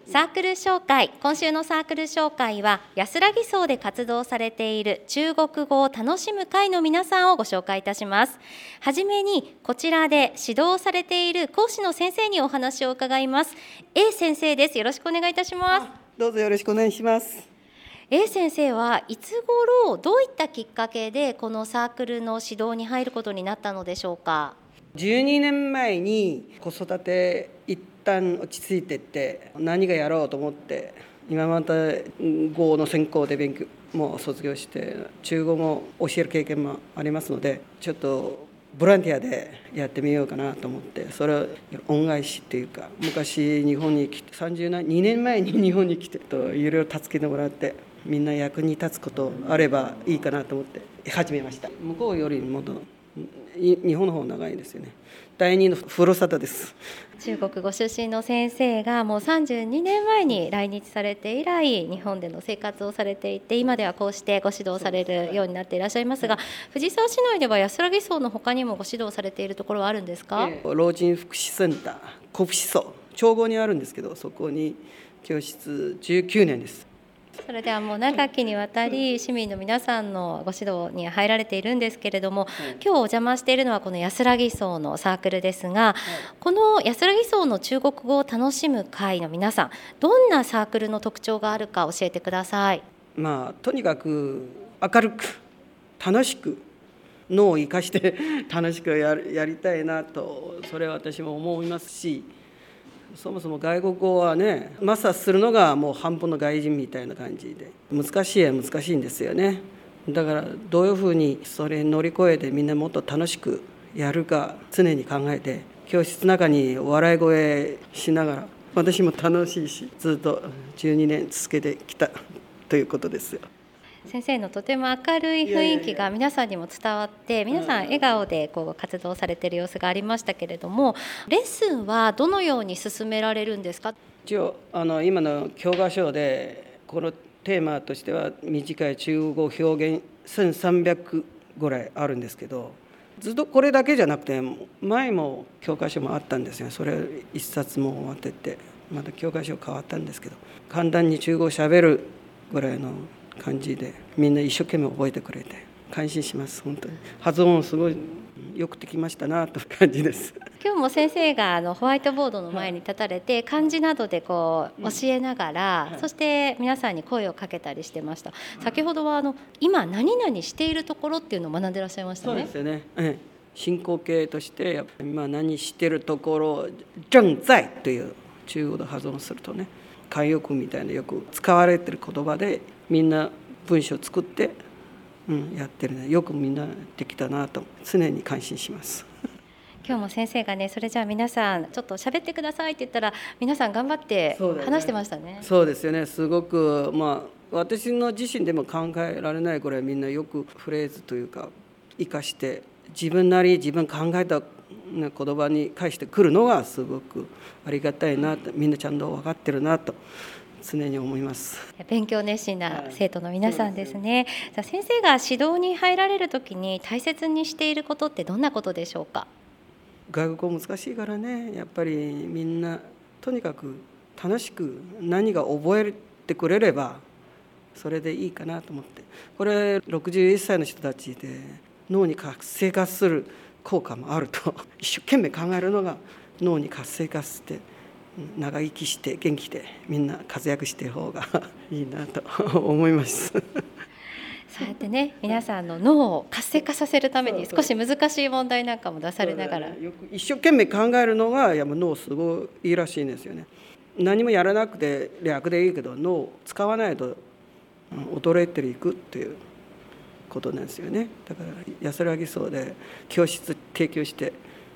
サークル紹介。今週のサークル紹介は安らぎ荘で活動されている中国語を楽しむ会の皆さんをご紹介いたします。はじめにこちらで指導されている講師の先生にお話を伺います。A 先生です。よろしくお願いいたします。 どうぞよろしくお願いします。 A 先生はいつ頃どういったきっかけでこのサークルの指導に入ることになったのでしょうか。 12年前に子育て一旦落ち着いてって何がやろうと思って、今また語の専攻で勉強も卒業して中国語を教える経験もありますので、ちょっとボランティアでやってみようかなと思って、それは恩返しっていうか、昔日本に来て2年前に日本に来てといろいろ助けてもらって、みんな役に立つことあればいいかなと思って始めました。向こうよりも日本の方長いですよね。第二のふるさとです。 中国ご出身の先生がもう32年前に来日されて以来日本での生活をされていて、今ではこうしてご指導されるようになっていらっしゃいますが、藤沢市内では安らぎ荘の他にもご指導されているところはあるんですか。 老人福祉センター古福祉荘長後にあるんですけど、そこに教室19年です。 それではもう長きにわたり市民の皆さんのご指導に入られているんですけれども、今日お邪魔しているのはこの安らぎ荘のサークルですが、この安らぎ荘の中国語を楽しむ会の皆さん、どんなサークルの特徴があるか教えてください。 とにかく明るく楽しく脳を生かして楽しくやりたいなと、それは私も思いますし、そもそも外国語はね、マスターするのがもう半分の外人みたいな感じで難しいんですよね。だからどういうふうにそれ乗り越えてみんなもっと楽しくやるか常に考えて、教室の中に笑い声しながら、私も楽しいしずっと12年続けてきたということですよ。 先生のとても明るい雰囲気が皆さんにも伝わって、皆さん笑顔でこう活動されている様子がありましたけれども、レッスンはどのように進められるんですか。 一応今の教科書でこのテーマとしては短い中国語表現1300ぐらいあるんですけど、ずっとこれだけじゃなくて前も教科書もあったんですよ。それ一冊も終わってて、また教科書変わったんですけど、簡単に中国語しゃべるぐらいの感じでみんな一生懸命覚えてくれて感心します。本当に発音すごいよくできましたなという感じです。 今日も先生がホワイトボードの前に立たれて漢字などでこう教えながら、そして皆さんに声をかけたりしてました。先ほどは今何々しているところっていうのを学んでいらっしゃいましたね。 そうですよね。進行形として今何してるところ正在という中国語で発音するとね、慣用句みたいなよく使われてる言葉でみんな文章を作って、やってるね。よくみんなできたなと常に感心します。 今日も先生がね、それじゃあ皆さんちょっと喋ってくださいって言ったら皆さん頑張って話してましたね。 そうですよね。すごく私の自身でも考えられないくらいみんなよくフレーズというか生かして自分なり自分考えた言葉に返してくるのがすごくありがたいなと、みんなちゃんと分かってるなと常に思います。 勉強熱心な生徒の皆さんですね。さあ、先生が指導に入られるときに大切にしていることってどんなことでしょうか。 外国語難しいからね、やっぱりみんなとにかく楽しく何が覚えてくれればそれでいいかなと思って、これ61歳の人たちで脳に活性化する効果もあると一生懸命考えるのが脳に活性化して長生きして元気でみんな活躍してる方がいいなと思います。 そうやってね、皆さんの脳を活性化させるために少し難しい問題なんかも出されながら、 よく一生懸命考えるのが脳すごいいいらしいんですよね。何もやらなくて楽でいいけど脳を使わないと衰えていくっていうことなんですよね。だから安らぎ荘で教室提供して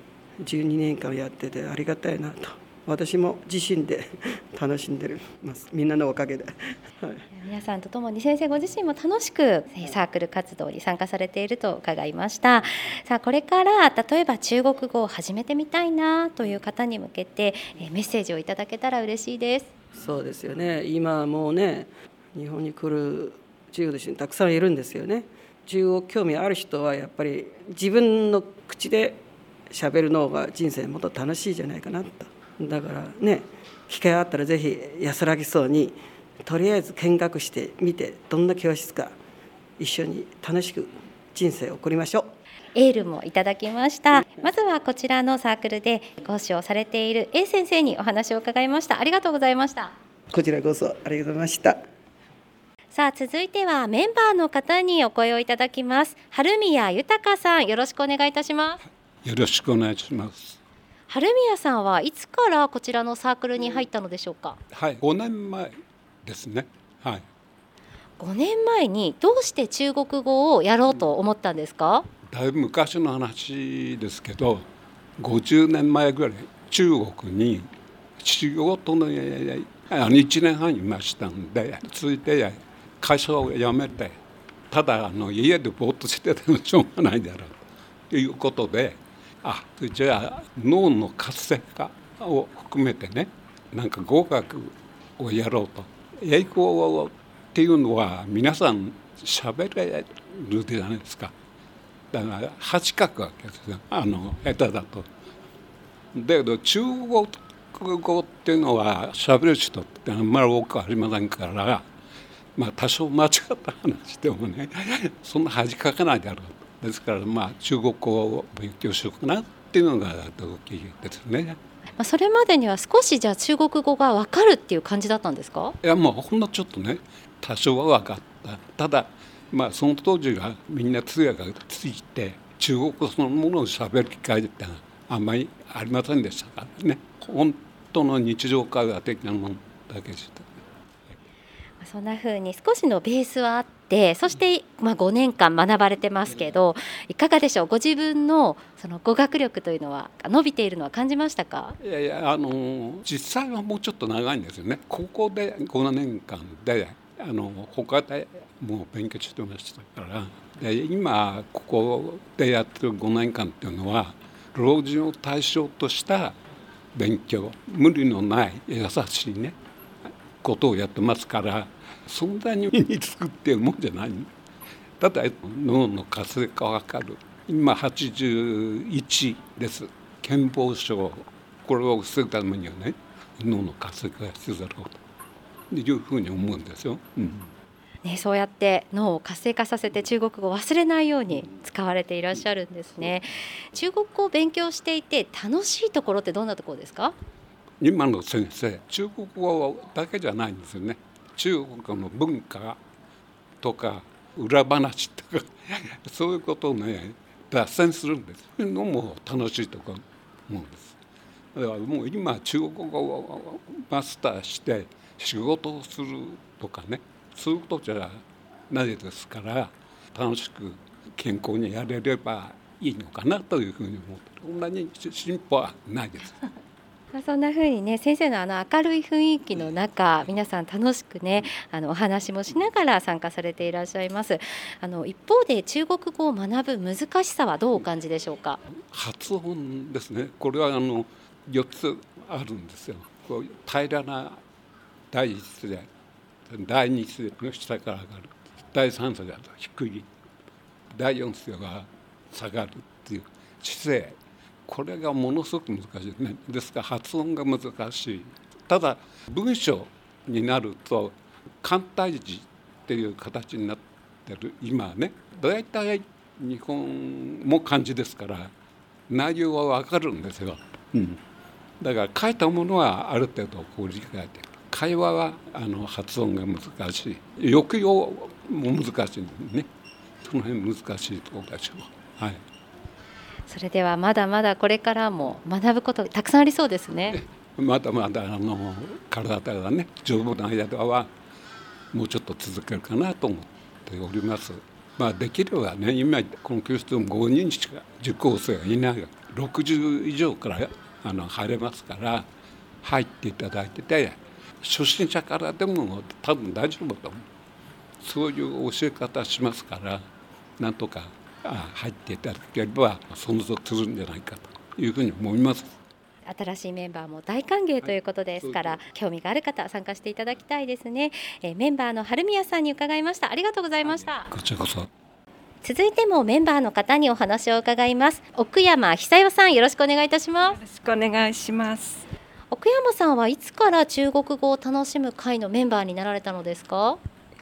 12年間やっててありがたいなと、私も自身で楽しんでます。みんなのおかげで、 皆さんと共に先生ご自身も楽しくサークル活動に参加されていると伺いました。さあ、これから例えば中国語を始めてみたいなという方に向けてメッセージをいただけたら嬉しいです。 そうですよね。今もうね、日本に来る中国人たくさんいるんですよね。中国興味ある人はやっぱり自分の口で喋るのが人生もっと楽しいじゃないかなとだからね、機会があったらぜひ安らぎそうにとりあえず見学してみて、どんな教室か一緒に楽しく人生を送りましょう。 エールもいただきました。まずはこちらのサークルで講師をされている A 先生にお話を伺いました。ありがとうございました。 こちらこそありがとうございました。 さあ、続いてはメンバーの方にお声をいただきます。春宮豊さん、よろしくお願いいたします。 よろしくお願いします。 春宮さんはいつからこちらのサークルに入ったのでしょうか。 はい、5年前ですね。はい。 5年前にどうして中国語をやろうと思ったんですか。 だいぶ昔の話ですけど、50年前ぐらい中国に仕事の1年半いましたんで、続いて会社を辞めて、ただ家でぼーっとしててもしょうがないだろうということで、じゃあ脳の活性化を含めてね、なんか語学をやろうと。英語っていうのは皆さん喋れるじゃないですか。だから恥かくわけですよ、下手だと。だけど中国語っていうのは喋る人ってあんまり多くありませんから、多少間違った話でもね、そんな恥かかないだろう。ですから中国語を勉強しようかなっていうのが動機ですね。 それまでには少しじゃあ中国語が分かるっていう感じだったんですか。 いや、もうほんのちょっとね、多少は分かった。ただその当時はみんな通訳がついて中国語そのものを喋る機会ってあんまりありませんでしたからね。本当の日常会話的なものだけでした。 そんな風に少しのベースはあって、そして5年間学ばれてますけど、いかがでしょう。ご自分のその語学力というのは伸びているのは感じましたか。 いや実際はもうちょっと長いんですよね。ここで5年間で他でもう勉強してましたから。で今ここでやってる5年間っていうのは老人を対象とした勉強、無理のない優しいねことをやってますから、そんなに身につくっていうもんじゃない。ただ脳の活性化が分かる。今81です。健忘症、これを防ぐためにはね、脳の活性化が必要だろうというふうに思うんですよ。 そうやって脳を活性化させて中国語を忘れないように使われていらっしゃるんですね。中国語を勉強していて楽しいところってどんなところですか。 今の先生、中国語だけじゃないんですよね。中国の文化とか裏話とかそういうことをね脱線するんです。そういうのも楽しいとか思うんです。だからもう今中国語をマスターして仕事をするとかね、そういうことじゃないですから、楽しく健康にやれればいいのかなというふうに思って、そんなに進歩はないです。 そんな風にね、先生の明るい雰囲気の中、皆さん楽しくねお話もしながら参加されていらっしゃいます。一方で中国語を学ぶ難しさはどうお感じでしょうか。 発音ですね。これは4つあるんですよ。こう平らな第一声で、第二声の下から上がる、第三声だと低い、第四声は下がるっていう姿勢、これがものすごく難しいね。ですから発音が難しい。ただ文章になると簡体字っていう形になってる今ね、大体日本も漢字ですから内容は分かるんですよ。だから書いたものはある程度こう理解できる。会話は発音が難しい。抑揚も難しいね。その辺難しいところでしょう。はい。 それではまだまだこれからも学ぶことたくさんありそうですね。 まだまだ体がね丈夫な間はもうちょっと続けるかなと思っております。できればね、今この教室も5人しか受講生がいないが60以上から入れますから、入っていただいてて、初心者からでも多分大丈夫だと思う。そういう教え方しますから、なんとか入っていただければ存続するんじゃないかというふうに思います。 新しいメンバーも大歓迎ということですから、興味がある方参加していただきたいですね。メンバーの春宮さんに伺いました。ありがとうございました。 こちらこそ。 続いてもメンバーの方にお話を伺います。奥山久代さん、よろしくお願いいたします。 よろしくお願いします。 奥山さんはいつから中国語を楽しむ会のメンバーになられたのですか？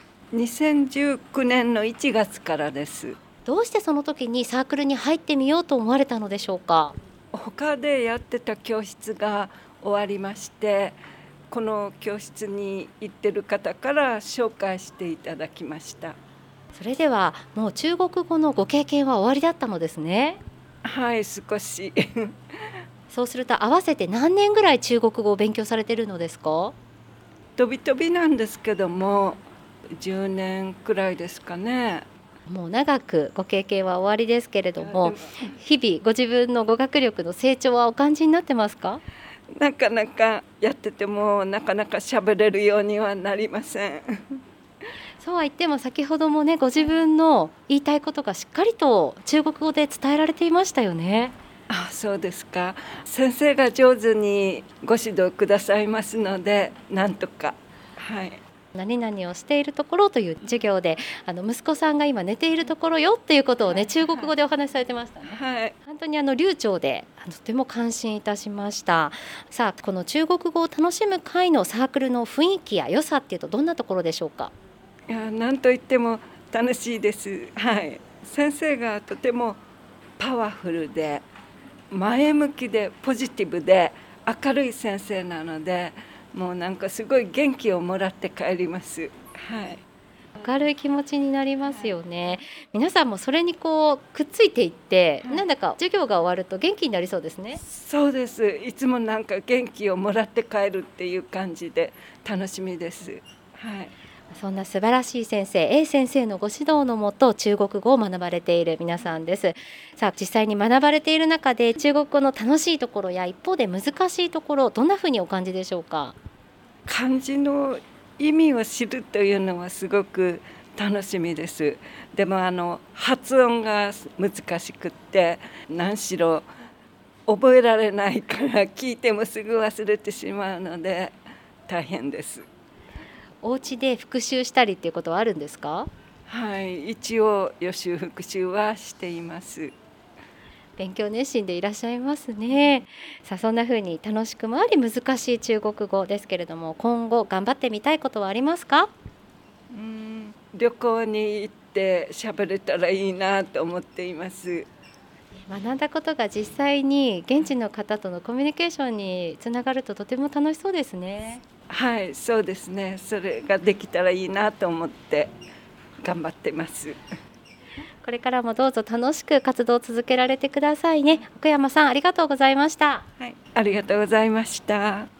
2019年の1月からです。 どうしてその時にサークルに入ってみようと思われたのでしょうか？ 他でやってた教室が終わりまして、この教室に行ってる方から紹介していただきました。 それではもう中国語のご経験は終わりだったのですね。 はい、少しそうすると合わせて何年ぐらい中国語を勉強されているのですか？ 飛び飛びなんですけども10年くらいですかね。 もう長くご経験は終わりですけれども、日々ご自分の語学力の成長はお感じになってますか？ なかなかやっててもなかなか喋れるようにはなりませんそうは言っても先ほどもね、ご自分の言いたいことがしっかりと中国語で伝えられていましたよね。 あ、そうですか。先生が上手にご指導くださいますので、なんとか、はい、 何々をしているところという授業で息子さんが今寝ているところよっていうことをね、中国語でお話しされてましたね。 はい、 本当に流暢でとても感心いたしました。さあ、この中国語を楽しむ会のサークルの雰囲気や良さっていうとどんなところでしょうか？ いや、なんといっても楽しいです。はい、先生がとてもパワフルで前向きでポジティブで明るい先生なので、もうなんかすごい元気をもらって帰ります。はい、 明るい気持ちになりますよね。皆さんもそれにこうくっついていって、なんだか授業が終わると元気になりそうですね。 そうです。いつもなんか元気をもらって帰るっていう感じで楽しみです。はい。 そんな素晴らしい先生 A 先生のご指導のもと中国語を学ばれている皆さんです。さあ、実際に学ばれている中で中国語の楽しいところや一方で難しいところ、どんなふうにお感じでしょうか？ 漢字の意味を知るというのはすごく楽しみです。でも発音が難しくって何しろ覚えられないから聞いてもすぐ忘れてしまうので大変です。 お家で復習したりっていうことはあるんですか？ はい、一応予習復習はしています。 勉強熱心でいらっしゃいますね。さあ、そんな風に楽しくもあり難しい中国語ですけれども、今後頑張ってみたいことはありますか？ 旅行に行って喋れたらいいなと思っています。 学んだことが実際に現地の方とのコミュニケーションにつながるととても楽しそうですね。 はい、そうですね。それができたらいいなと思って頑張ってます。 これからもどうぞ楽しく活動を続けられてくださいね。奥山さん、ありがとうございました。 はい、ありがとうございました。